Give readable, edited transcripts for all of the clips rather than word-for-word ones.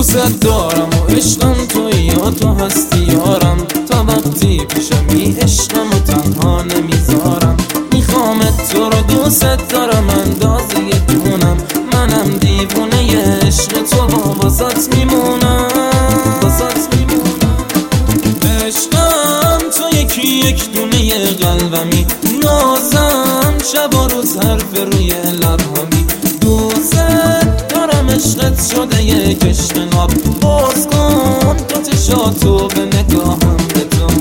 دوست دارم و عشقم توی یا تو هستی یارم، تا وقتی پیشمی عشقم و تنها نمیذارم. میخوامت تو رو دوست دارم اندازه جونم، منم دیوونه عشق تو واسات میمونم. عشقم تو یکی یک دونه قلبمی، نازم شب و روز حرف روی لبهمی. دوست دارم عشقت شده یک عشق ناب، باز کن تو چشاتو به نگاهم بتون.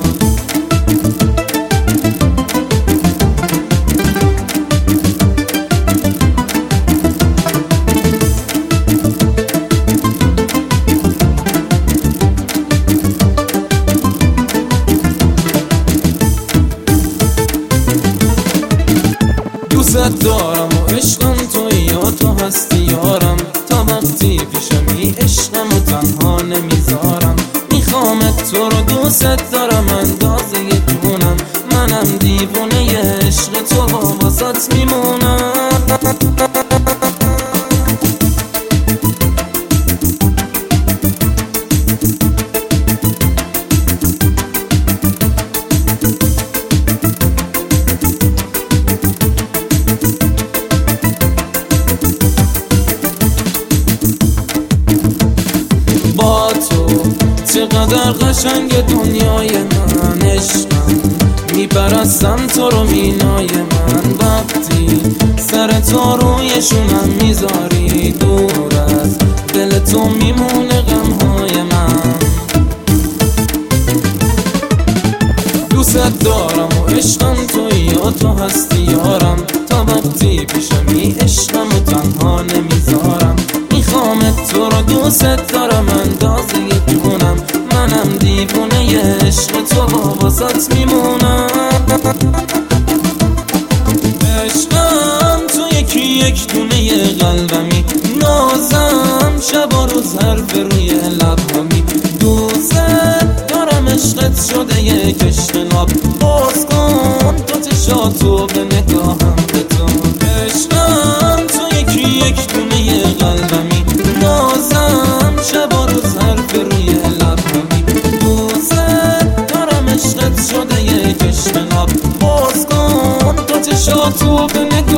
دوست دارم و عشقم توی یا تو هستی یارم، تا وقتی پیشمی عشقم و تنها نمیذارم. میخوامت تو رو دوست دارم اندازه جونم، منم دیوونه عشق تو واسات میمونم. با تو چقدر قشنگ دنیای من، عشقم میپرستم تو رو مینای من. وقتی سر تو روی شونم میذاری، دور از دل تو میمونه غمهای من. دوست دارم و عشقم توی یا تو هستی یارم، تا وقتی پیشمی عشقم و تنها نمیذارم. میخوامت تو رو دوست دارم اندازه جونم، منم دیوونه عشق تو واسات میمونم. عشقم تو یکی یک دونه قلبمی، نازم شب و روز حرف روی لبهمی. دوست دارم عشقت شده یک عشق ناب، باز کن تو چشاتو به نگاهم بتون. عشقم تو یکی یک دونه قلبمی، نازم شب و روز حرف روی لبهمی. دوست دارم عشقت شده یک عشق ناب، باز کن تو چشاتو به نگاهم.